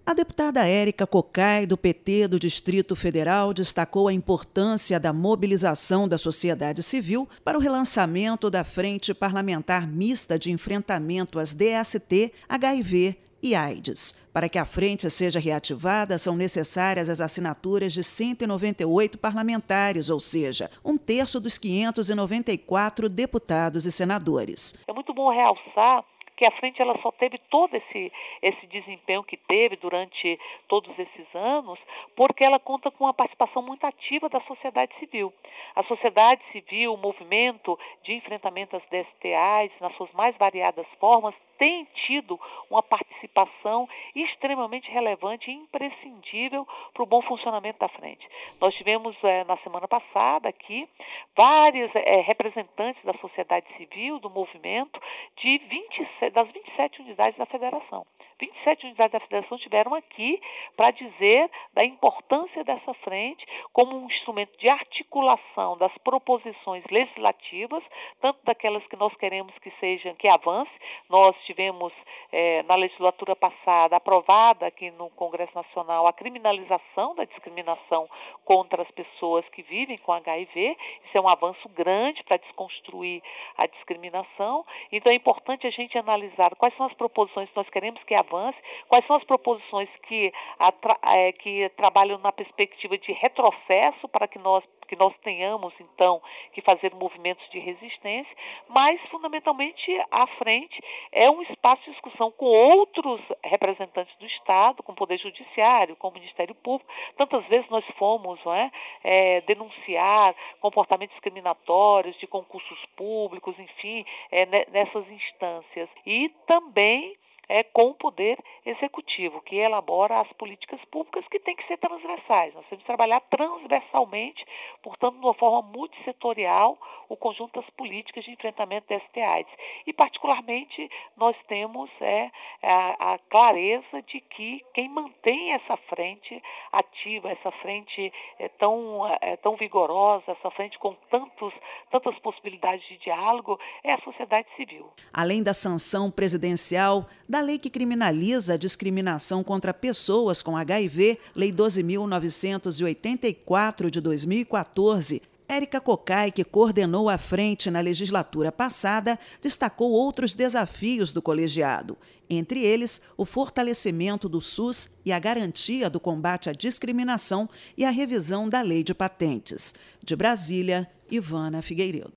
A deputada Érica Cocai, do PT do Distrito Federal, destacou a importância da mobilização da sociedade civil para o relançamento da Frente Parlamentar Mista de Enfrentamento às DST, HIV e AIDS. Para que a frente seja reativada, são necessárias as assinaturas de 198 parlamentares, ou seja, 1/3 dos 594 deputados e senadores. É muito bom realçar que a frente ela só teve todo esse desempenho que teve durante todos esses anos, porque ela conta com uma participação muito ativa da sociedade civil. A sociedade civil, o movimento de enfrentamento às DST/AIDS, nas suas mais variadas formas, tem tido uma participação extremamente relevante e imprescindível para o bom funcionamento da frente. Nós tivemos na semana passada aqui vários representantes da sociedade civil, do movimento, das 27 unidades da federação. 27 unidades da federação estiveram aqui para dizer da importância dessa frente como um instrumento de articulação das proposições legislativas, tanto daquelas que nós queremos que avance. Nós tivemos na legislatura passada aprovada aqui no Congresso Nacional a criminalização da discriminação contra as pessoas que vivem com HIV. Isso é um avanço grande para desconstruir a discriminação. Então é importante a gente analisar quais são as proposições que nós queremos que avance, quais são as proposições que trabalham na perspectiva de retrocesso para que nós tenhamos, então, que fazer movimentos de resistência, mas, fundamentalmente, a frente é um espaço de discussão com outros representantes do Estado, com o Poder Judiciário, com o Ministério Público. Tantas vezes nós fomos denunciar comportamentos discriminatórios de concursos públicos, enfim, nessas instâncias. E também com o Poder Executivo, que elabora as políticas públicas que têm que ser transversais. Nós temos que trabalhar transversalmente, portanto, de uma forma multissetorial, o conjunto das políticas de enfrentamento da DST/AIDS. E, particularmente, nós temos a clareza de que quem mantém essa frente ativa, essa frente tão vigorosa, essa frente com tantas possibilidades de diálogo, é a sociedade civil. Além da sanção presidencial da lei que criminaliza a discriminação contra pessoas com HIV, Lei 12.984 de 2014, Érica Cocai, que coordenou a frente na legislatura passada, destacou outros desafios do colegiado, entre eles o fortalecimento do SUS e a garantia do combate à discriminação e a revisão da lei de patentes. De Brasília, Ivana Figueiredo.